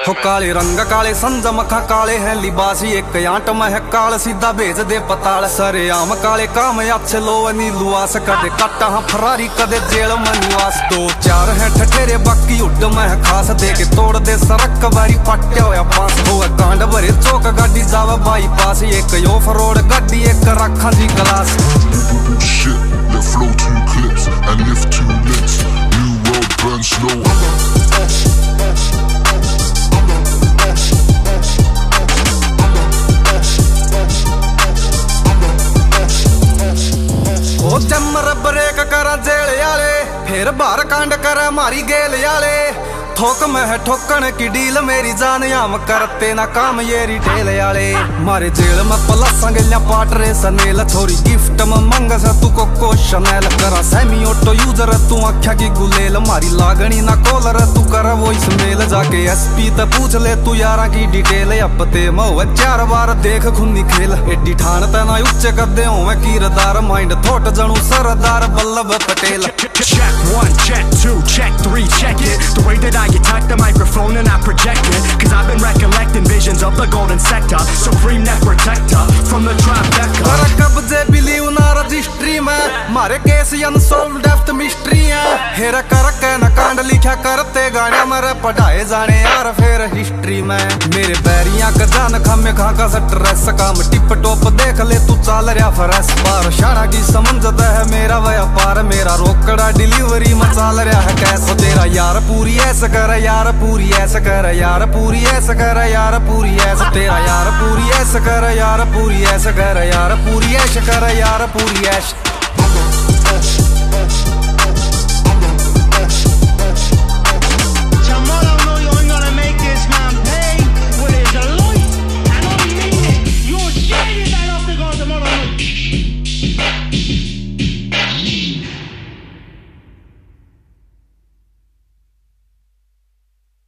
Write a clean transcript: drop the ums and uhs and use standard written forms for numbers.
हो काले रंग काले संजम खा काले हैं लिबासी एक आंट में है काल सीधा भेज दे पताल सरे आम काले काम अच्छे लो नीलुआस कदे कट्टा हाँ फरारी कदे जेल में निवास दो चार है ठठेरे बाकी उड में है खास दे के तोड़ दे सरक बारी पट्टे होया पास हो कांड भरे चौक गाड़ी जावा बाई पास एक यो फरोड़ गाड़ी एक रखा जी गलास Shit, let flow 2 clips and lift 2 licks. New world burn slow. ओ जमर ब्रेक करा जेल आले फिर बाहर कांड करा मारी गेल आले ठोक में है ठोकन की डील मेरी जान याम करते ना काम ये रिटेल आले मारे जेल में प्लस गलियां पाट रे सनेल थोड़ी गिफ्ट में मंग सा तू को शनेल करा सेमी ऑटो यूजर तू आख्या की गुलेल मारी लागनी ना कॉलर तू कर वॉइस मेल जाके एसपी ते पूछ ले तू यारा की डिटेल अब ते मो 4 बार देख खुन्नी खेल एडी ठान ते ना उच्च कदे होवे कीरदार माइंड थोट जनू Sardar Vallabh Patel Check 1, check 2, check 3, check it. The way that I attack the microphone and I project it, cause I've been recollecting visions of the golden sector, supreme net protector from the trifecta. कर कब्जे believe ना registry में मारे case unsolved depth mystery है हेरा कर के न कांड लिखा करते गाने मरे पढ़ाए जाने यार फिर हिस्ट्री में मेरे बैरियां का जान खामे खा का स्ट्रेस काम टिप टॉप देख ले तू चाल रहा फरस बार शाना की समझता है मेरा व्यापार मेरा रोकड़ा डिलीवरी में चाल रहा है कैसे तेरा यार पूरी ऐसा कर यार पूरी ऐसा कर यार पूरी ऐसा कर यार पूरी ऐसा तेरा यार पूरी ऐसा कर यार पूरी ऐसा कर यार पूरी ऐश कर यार पूरी ऐश